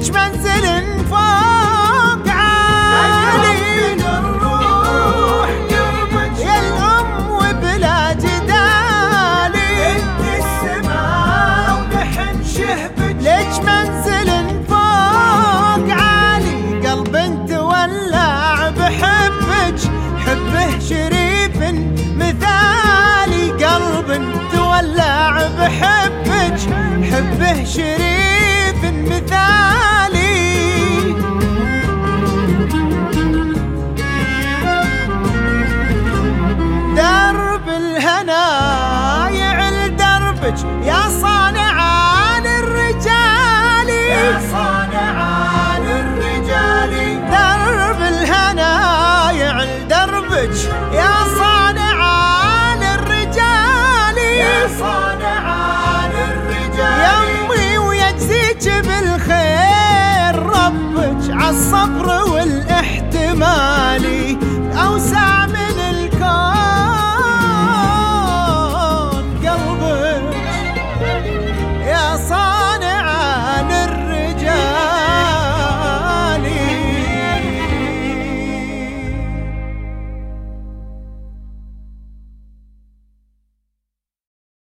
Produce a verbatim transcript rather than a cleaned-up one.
ليش منزل فوق عالي الروح قلبك يا الأم وبلا جدالي انت السماء ونحن شهبك ليش منزل فوق عالي قلب تولع بحبك حبه شريف مثالي قلب تولع بحبك حبه شريف مثالي درب الهنا يعل دربك يا صانعان الرجال يا صانعان الرجال درب الهنا يعل دربك يا صانعان الرجال يا صانعان الرجال يمي ويجزيك بالخير ربك عالصبر والاحتمال